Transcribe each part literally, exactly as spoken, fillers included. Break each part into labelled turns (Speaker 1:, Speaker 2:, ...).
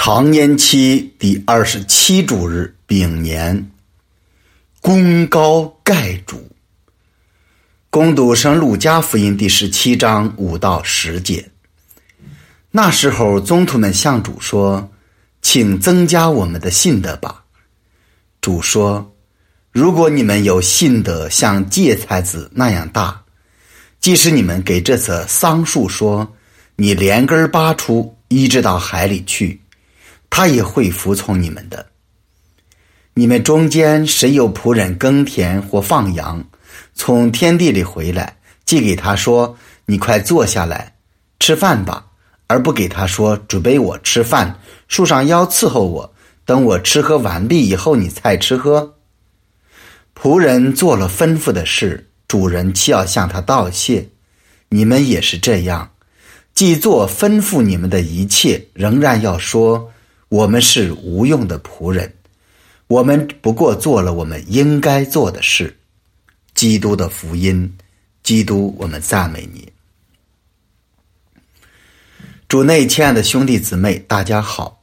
Speaker 1: 常年期第二十七主日丙年，功高盖主。攻读圣路加福音第十七章五到十节。那时候宗徒们向主说，请增加我们的信德吧。主说，如果你们有信德像芥菜籽那样大，即使你们给这棵桑树说，你连根拔出移植到海里去，他也会服从你们的。你们中间谁有仆人耕田或放羊，从田地里回来，既给他说，你快坐下来吃饭吧，而不给他说，准备我吃饭，束上腰伺候我，等我吃喝完毕以后你才吃喝。仆人做了吩咐的事，主人岂要向他道谢？你们也是这样，既做吩咐你们的一切，仍然要说，我们是无用的仆人，我们不过做了我们应该做的事。基督的福音，基督，我们赞美你。主内亲爱的兄弟姊妹，大家好。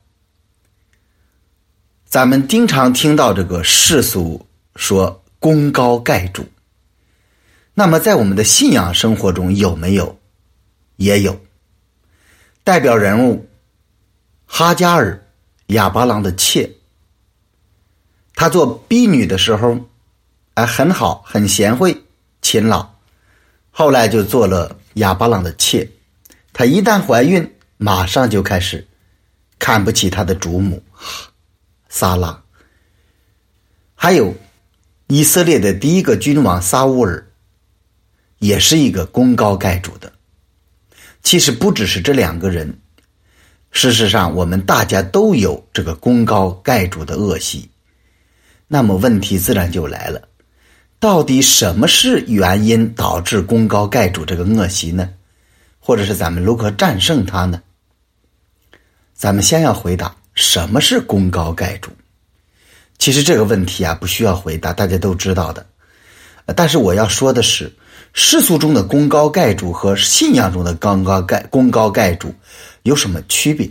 Speaker 1: 咱们经常听到这个世俗说功高盖主，那么在我们的信仰生活中有没有？也有。代表人物哈加尔，亚伯郎的妾，她做婢女的时候哎，很好，很贤惠勤劳，后来就做了亚伯郎的妾。她一旦怀孕，马上就开始看不起她的主母撒拉。还有以色列的第一个君王撒乌尔，也是一个功高盖主的。其实不只是这两个人，事实上我们大家都有这个功高盖主的恶习。那么问题自然就来了，到底什么是原因导致功高盖主这个恶习呢？或者是咱们如何战胜它呢？咱们先要回答什么是功高盖主。其实这个问题啊不需要回答，大家都知道的。但是我要说的是，世俗中的功高盖主和信仰中的功高盖功高盖主有什么区别？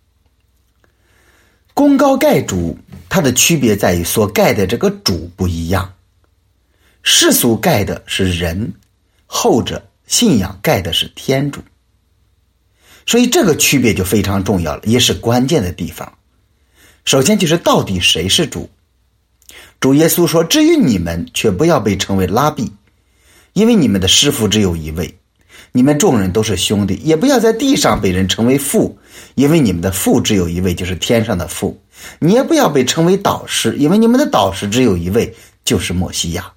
Speaker 1: 功高盖主它的区别在于所盖的这个主不一样。世俗盖的是人，后者信仰盖的是天主。所以这个区别就非常重要了，也是关键的地方。首先就是到底谁是主。主耶稣说，至于你们却不要被称为拉比，因为你们的师父只有一位，你们众人都是兄弟，也不要在地上被人称为父，因为你们的父只有一位，就是天上的父。你也不要被称为导师，因为你们的导师只有一位，就是默西亚。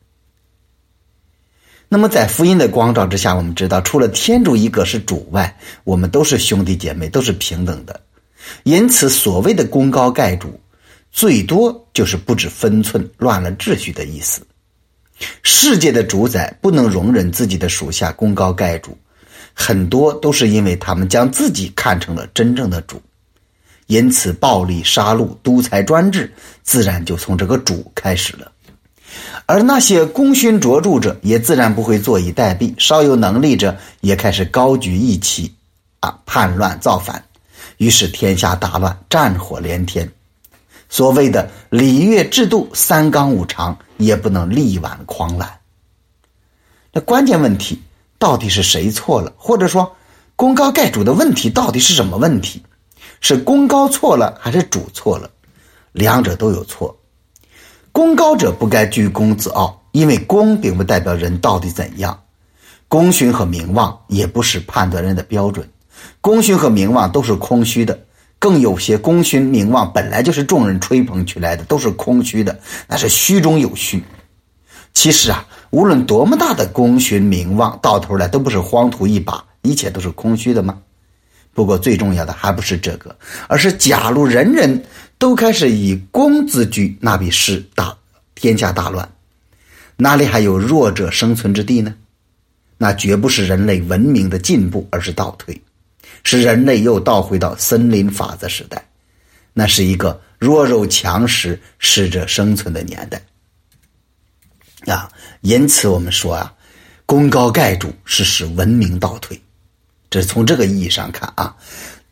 Speaker 1: 那么在福音的光照之下，我们知道除了天主一个是主外，我们都是兄弟姐妹，都是平等的。因此所谓的功高盖主，最多就是不知分寸，乱了秩序的意思。世界的主宰不能容忍自己的属下功高盖主，很多都是因为他们将自己看成了真正的主。因此暴力杀戮独裁专制自然就从这个主开始了。而那些功勋卓著者也自然不会坐以待毙，稍有能力者也开始高举义旗啊，叛乱造反，于是天下大乱，战火连天。所谓的礼乐制度三纲五常也不能力挽狂澜。那关键问题到底是谁错了？或者说功高盖主的问题到底是什么问题？是功高错了还是主错了？两者都有错。功高者不该居功自傲，因为功并不代表人到底怎样，功勋和名望也不是判断人的标准，功勋和名望都是空虚的，更有些功勋名望本来就是众人吹捧起来的，都是空虚的，那是虚中有虚。其实啊，无论多么大的功勋名望，到头来都不是荒土一把，一切都是空虚的吗？不过最重要的还不是这个，而是假如人人都开始以功自居，那必是大天下大乱，哪里还有弱者生存之地呢？那绝不是人类文明的进步，而是倒退，使人类又倒回到森林法则时代，那是一个弱肉强食适者生存的年代啊。因此我们说啊，功高盖主是使文明倒退，这是从这个意义上看啊。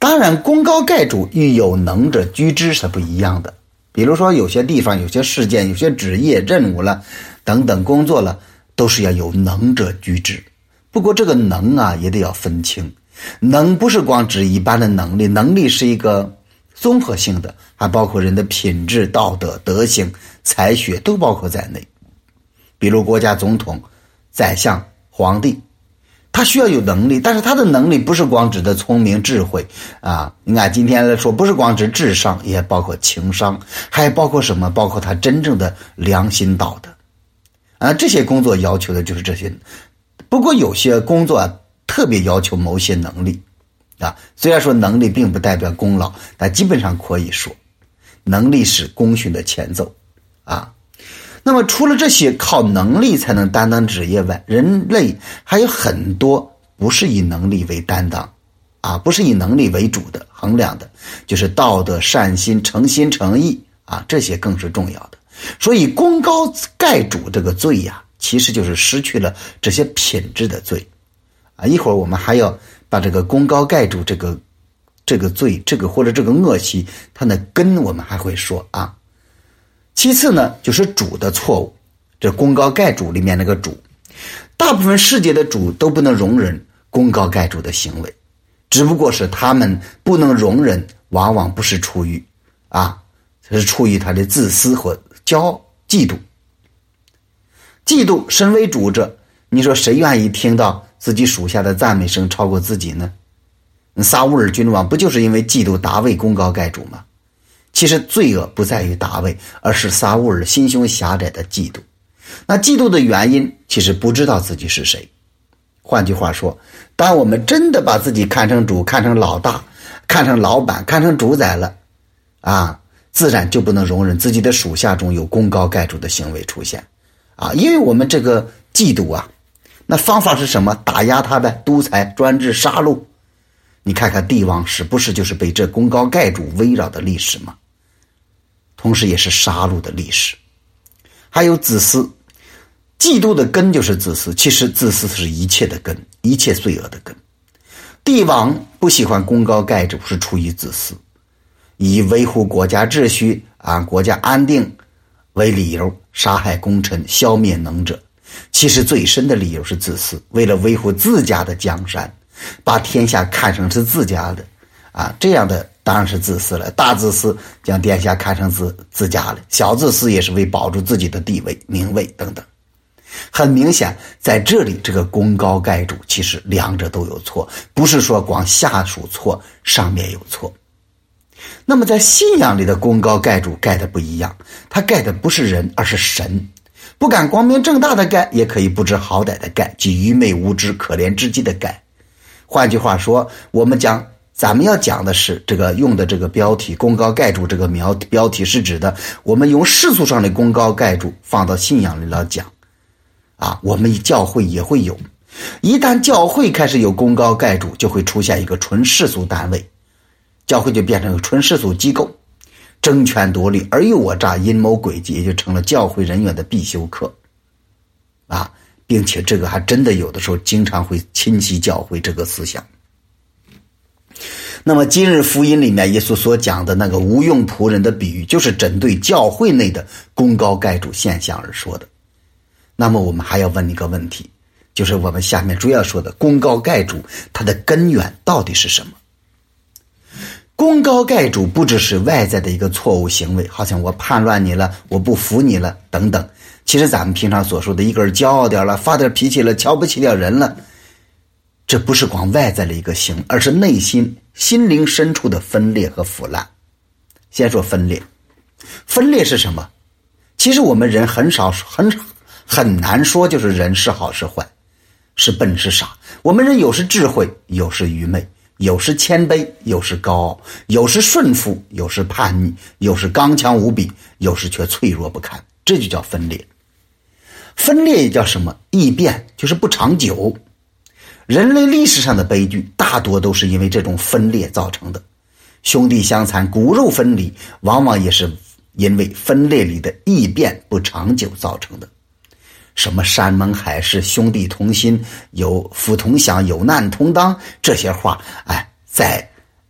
Speaker 1: 当然功高盖主与有能者居之是不一样的。比如说有些地方有些事件有些职业任务了等等工作了，都是要有能者居之。不过这个能啊也得要分清，能不是光指一般的能力，能力是一个综合性的，还包括人的品质、道德、德行、才学都包括在内。比如国家总统、宰相、皇帝，他需要有能力，但是他的能力不是光指的聪明智慧啊。你看今天来说，不是光指智商，也包括情商，还包括什么？包括他真正的良心道德啊。这些工作要求的就是这些。不过有些工作啊，特别要求某些能力啊。虽然说能力并不代表功劳，但基本上可以说，能力是功勋的前奏啊。那么除了这些靠能力才能担当职业外，人类还有很多不是以能力为担当啊，不是以能力为主的衡量的，就是道德、善心、诚心诚意啊，这些更是重要的。所以功高盖主这个罪呀、啊，其实就是失去了这些品质的罪啊。一会儿我们还要把这个功高盖主这个这个罪，这个或者这个恶习，它的根我们还会说啊。其次呢，就是主的错误，这功高盖主里面那个主，大部分世界的主都不能容忍功高盖主的行为，只不过是他们不能容忍，往往不是出于啊，是出于他的自私和骄傲、嫉妒。嫉妒，身为主者，你说谁愿意听到自己属下的赞美声超过自己呢？撒乌尔君王不就是因为嫉妒大卫功高盖主吗？其实罪恶不在于大卫，而是撒乌尔心胸狭窄的嫉妒。那嫉妒的原因其实不知道自己是谁。换句话说，当我们真的把自己看成主、看成老大、看成老板、看成主宰了啊，自然就不能容忍自己的属下中有功高盖主的行为出现啊。因为我们这个嫉妒啊，那方法是什么？打压他呗，独裁、专制、杀戮。你看看帝王史，不是就是被这功高盖主围绕的历史吗？同时也是杀戮的历史。还有自私，嫉妒的根就是自私，其实自私是一切的根，一切罪恶的根。帝王不喜欢功高盖主是出于自私，以维护国家秩序啊、国家安定为理由杀害功臣，消灭能者。其实最深的理由是自私，为了维护自家的江山，把天下看成是自家的啊，这样的当然是自私了。大自私将天下看成自自家了，小自私也是为保住自己的地位、名位等等。很明显，在这里这个功高盖主，其实两者都有错，不是说光下属错，上面有错。那么在信仰里的功高盖主盖的不一样，他盖的不是人，而是神。不敢光明正大的盖，也可以不知好歹的盖，即愚昧无知、可怜之极的盖。换句话说，我们讲咱们要讲的是这个用的这个标题功高盖主，这个标标题是指的我们用世俗上的功高盖主放到信仰里来讲啊，我们教会也会有。一旦教会开始有功高盖主，就会出现一个纯世俗单位，教会就变成一个纯世俗机构，争权夺利、尔虞我诈、阴谋诡计，也就成了教会人员的必修课啊，并且这个还真的有的时候经常会侵袭教会这个思想。那么今日福音里面耶稣所讲的那个无用仆人的比喻，就是针对教会内的功高盖主现象而说的。那么我们还要问一个问题，就是我们下面主要说的功高盖主，它的根源到底是什么？功高盖主不只是外在的一个错误行为，好像我叛乱你了，我不服你了等等。其实咱们平常所说的一个人骄傲点了，发点脾气了，瞧不起点人了，这不是光外在的一个行为，而是内心心灵深处的分裂和腐烂。先说分裂，分裂是什么？其实我们人很少很很难说就是人是好是坏，是笨是傻。我们人有时智慧，有时愚昧，有时谦卑，有时高傲，有时顺服，有时叛逆，有时刚强无比，有时却脆弱不堪，这就叫分裂。分裂也叫什么？异变，就是不长久。人类历史上的悲剧大多都是因为这种分裂造成的，兄弟相残、骨肉分离，往往也是因为分裂里的异变不长久造成的。什么山盟海誓、兄弟同心、有福同享、有难同当，这些话哎，在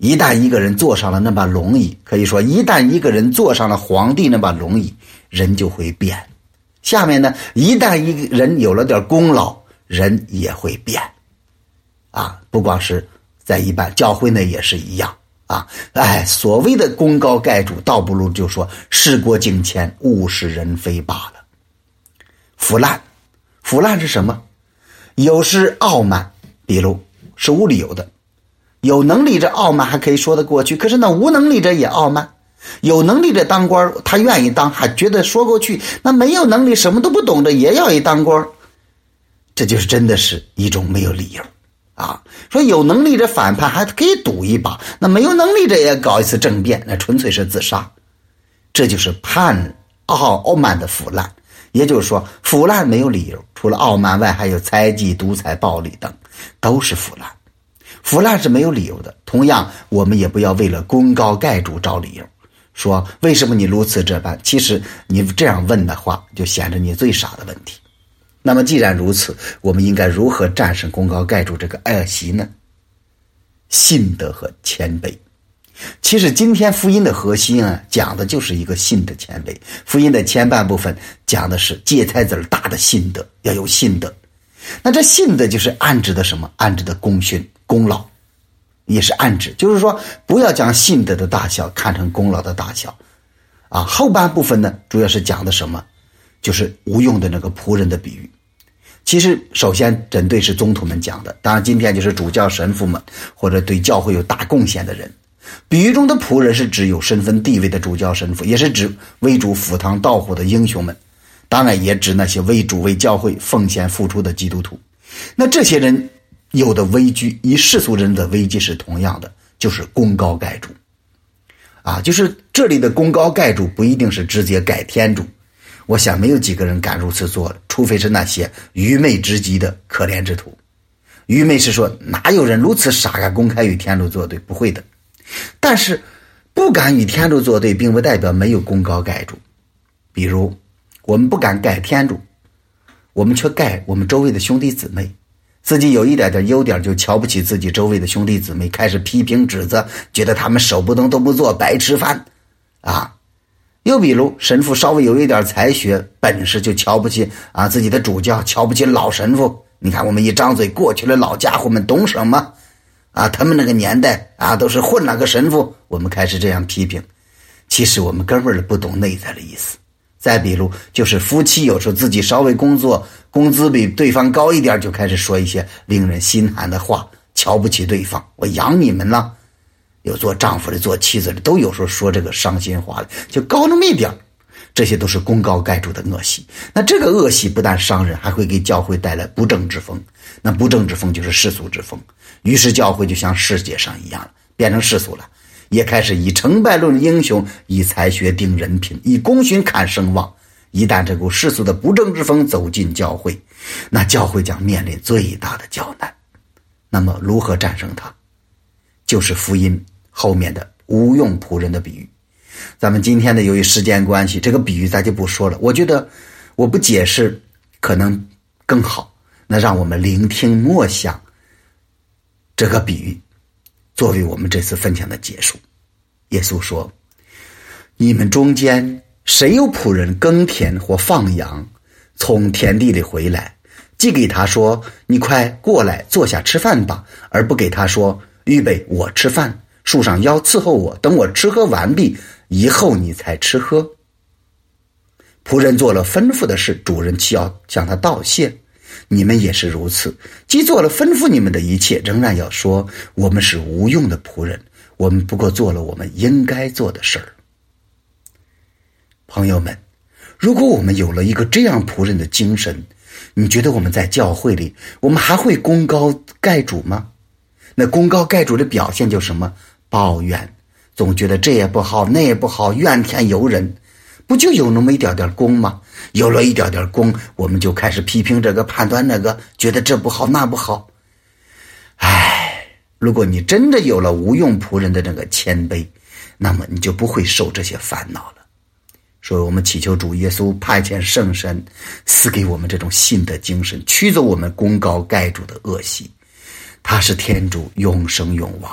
Speaker 1: 一旦一个人坐上了那把龙椅，可以说一旦一个人坐上了皇帝那把龙椅，人就会变。下面呢，一旦一个人有了点功劳，人也会变。啊，不光是在一般教会呢也是一样啊。哎，所谓的功高盖主，倒不如就说事过境迁，物是人非罢了。腐烂，腐烂是什么？有是傲慢，比如是无理由的。有能力者傲慢还可以说得过去，可是那无能力者也傲慢。有能力者当官，他愿意当，还觉得说过去；那没有能力，什么都不懂的，也要一当官。这就是真的是一种没有理由啊！说有能力者反叛还可以赌一把，那没有能力者也搞一次政变，那纯粹是自杀。这就是叛傲傲慢的腐烂。也就是说，腐烂没有理由，除了傲慢外，还有猜忌、独裁、暴力等，都是腐烂。腐烂是没有理由的。同样，我们也不要为了功高盖主找理由，说为什么你如此这般？其实你这样问的话，就显得你最傻的问题。那么既然如此，我们应该如何战胜功高盖主这个恶习呢？信德和谦卑。其实今天福音的核心啊，讲的就是一个信的谦卑。福音的前半部分讲的是芥菜籽大的信德，要有信德。那这信德就是暗指的什么？暗指的功勋、功劳，也是暗指，就是说不要将信德的大小看成功劳的大小啊。后半部分呢，主要是讲的什么？就是无用的那个仆人的比喻。其实首先针对是宗徒们讲的，当然今天就是主教神父们或者对教会有大贡献的人。比喻中的仆人是指有身份地位的主教神父，也是指为主赴汤蹈火的英雄们，当然也指那些为主为教会奉献付出的基督徒。那这些人有的危惧与世俗人的危机是同样的，就是功高盖主啊，就是这里的功高盖主不一定是直接盖天主，我想没有几个人敢如此做了，除非是那些愚昧之极的可怜之徒。愚昧是说哪有人如此傻敢公开与天主作对？不会的。但是不敢与天主作对并不代表没有功高盖主。比如我们不敢盖天主，我们却盖我们周围的兄弟姊妹，自己有一点点优点就瞧不起自己周围的兄弟姊妹，开始批评指责，觉得他们手不动都不做，白吃饭啊。又比如神父稍微有一点才学本事就瞧不起啊自己的主教，瞧不起老神父。你看我们一张嘴，过去的老家伙们懂什么啊？他们那个年代啊，都是混了个神父。我们开始这样批评，其实我们根本不懂内在的意思。再比如，就是夫妻有时候自己稍微工作工资比对方高一点，就开始说一些令人心寒的话，瞧不起对方。我养你们了，有做丈夫的做妻子的都有时候说这个伤心话的，就高那么一点。这些都是功高盖主的恶习。那这个恶习不但伤人，还会给教会带来不正之风。那不正之风就是世俗之风，于是教会就像世界上一样了，变成世俗了，也开始以成败论英雄，以才学定人品，以功勋看声望。一旦这股世俗的不正之风走进教会，那教会将面临最大的较难。那么如何战胜它？就是福音后面的无用仆人的比喻。咱们今天的由于时间关系，这个比喻咱就不说了，我觉得我不解释可能更好。那让我们聆听默想这个比喻，作为我们这次分享的结束。耶稣说，你们中间谁有仆人耕田或放羊，从田地里回来，既给他说你快过来坐下吃饭吧，而不给他说预备我吃饭，束上腰伺候我，等我吃喝完毕以后你才吃喝。仆人做了吩咐的事，主人岂要向他道谢？你们也是如此，既做了吩咐你们的一切，仍然要说我们是无用的仆人，我们不过做了我们应该做的事儿。朋友们，如果我们有了一个这样仆人的精神，你觉得我们在教会里，我们还会功高盖主吗？那功高盖主的表现就是什么？抱怨，总觉得这也不好那也不好，怨天尤人。不就有那么一点点功吗？有了一点点功，我们就开始批评这个判断那个，觉得这不好那不好。唉，如果你真的有了无用仆人的那个谦卑，那么你就不会受这些烦恼了。所以我们祈求主耶稣派遣圣神赐给我们这种信的精神，驱走我们功高盖主的恶习。他是天主，永生永王。